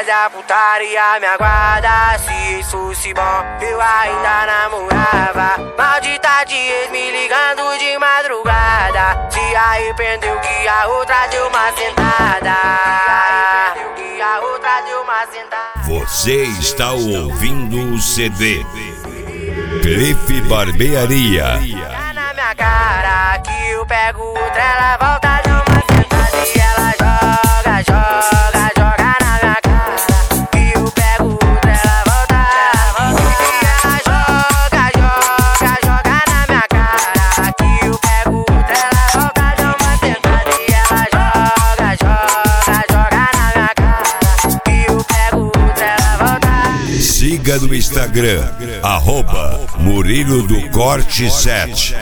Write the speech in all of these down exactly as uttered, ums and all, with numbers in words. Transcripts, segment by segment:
furas da putaria me aguarda. Se isso fosse bom, eu ainda namorava. Maldita de ex me ligando de madrugada. Se arrependeu que a outra deu uma sentada. Se arrependeu que a outra deu uma sentada. Você está ouvindo o C D Cliff Barbearia. Tá na minha cara que eu pego outra, ela volta de uma sentada e ela joga, joga, joga na minha cara. Que eu pego outra, ela volta, e ela joga, joga, joga na minha cara. Que eu pego outra, ela volta de uma sentada e ela joga, joga, joga na minha cara. Que eu pego outra, ela volta. Siga no Instagram, arroba Murilo do Corte sete.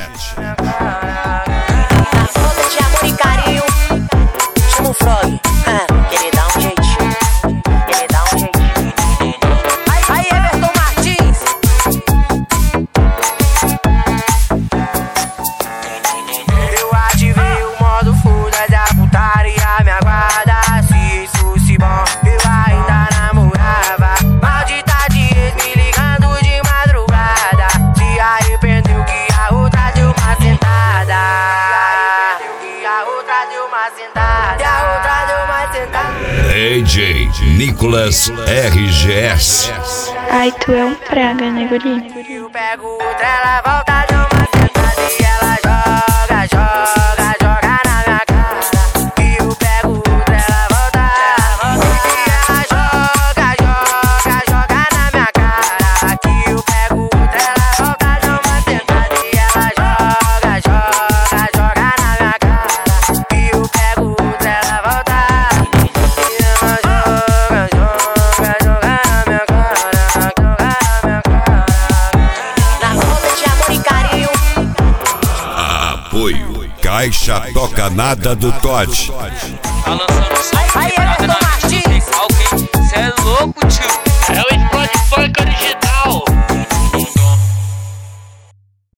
Na falta de amor e carinho, chama o Frog. Ah, ele dá um jeitinho, ele dá um jeitinho. Aí, aí, Everton Martins. Eu ativei o modo foda da putaria me aguarda. Se isso fosse bom, eu ainda namorava. Maldita de ex me ligando de madrugada. Se arrependeu que a outra deu uma sentada. Se arrependeu que a outra deu uma sentada. E a outra deu uma sentada. D J Nicolas R G S. Ai, tu é um praga, né, guri? Eu pego outra, ela volta de uma sentada e ela joga, joga, joga na minha cara. Que eu pego outra, ela volta, e ela joga, joga, joga na minha cara. Que eu pego outra, ela volta de uma sentada e ela joga, joga, joga na minha cara. Que eu pego outra, ela volta, e ela joga, joga, joga na minha cara. Na falta de amor e carinho, Apoio Caixa Toca Nada do Todd. aí, Everton